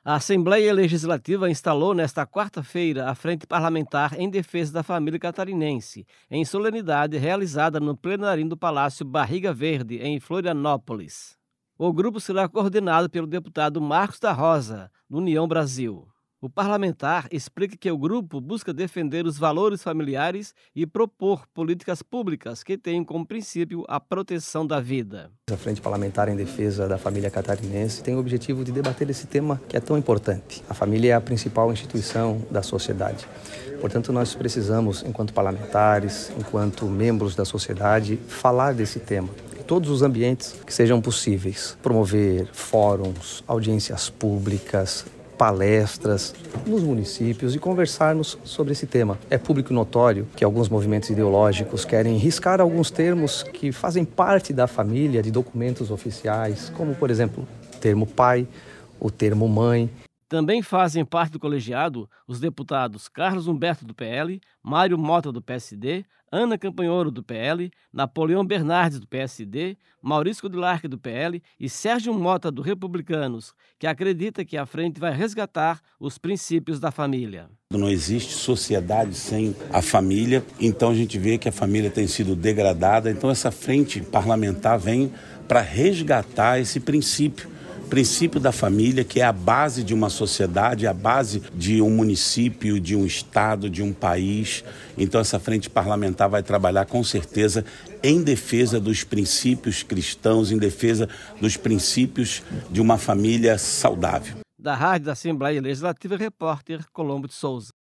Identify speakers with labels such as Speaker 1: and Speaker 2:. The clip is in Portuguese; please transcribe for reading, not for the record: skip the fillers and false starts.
Speaker 1: A Assembleia Legislativa instalou nesta quarta-feira a Frente Parlamentar em Defesa da Família Catarinense, em solenidade realizada no plenarinho do Palácio Barriga Verde, em Florianópolis. O grupo será coordenado pelo deputado Marcos da Rosa, do União Brasil. O parlamentar explica que o grupo busca defender os valores familiares e propor políticas públicas que tenham como princípio a proteção da vida.
Speaker 2: A Frente Parlamentar em Defesa da Família Catarinense tem o objetivo de debater esse tema que é tão importante. A família é a principal instituição da sociedade. Portanto, nós precisamos, enquanto parlamentares, enquanto membros da sociedade, falar desse tema. Todos os ambientes que sejam possíveis. Promover fóruns, audiências públicas, palestras nos municípios e conversarmos sobre esse tema. É público notório que alguns movimentos ideológicos querem riscar alguns termos que fazem parte da família de documentos oficiais, como, por exemplo, o termo pai, o termo mãe.
Speaker 1: Também fazem parte do colegiado os deputados Carlos Humberto, do PL, Mário Mota, do PSD, Ana Campanhoro, do PL, Napoleão Bernardes, do PSD, Maurício Coudilarque, do PL e Sérgio Mota, do Republicanos, que acredita que a frente vai resgatar os princípios da família.
Speaker 3: Não existe sociedade sem a família, então a gente vê que a família tem sido degradada, então essa frente parlamentar vem para resgatar esse princípio da família, que é a base de uma sociedade, a base de um município, de um estado, de um país. Então essa frente parlamentar vai trabalhar com certeza em defesa dos princípios cristãos, em defesa dos princípios de uma família saudável.
Speaker 1: Da Rádio da Assembleia Legislativa, repórter Colombo de Souza.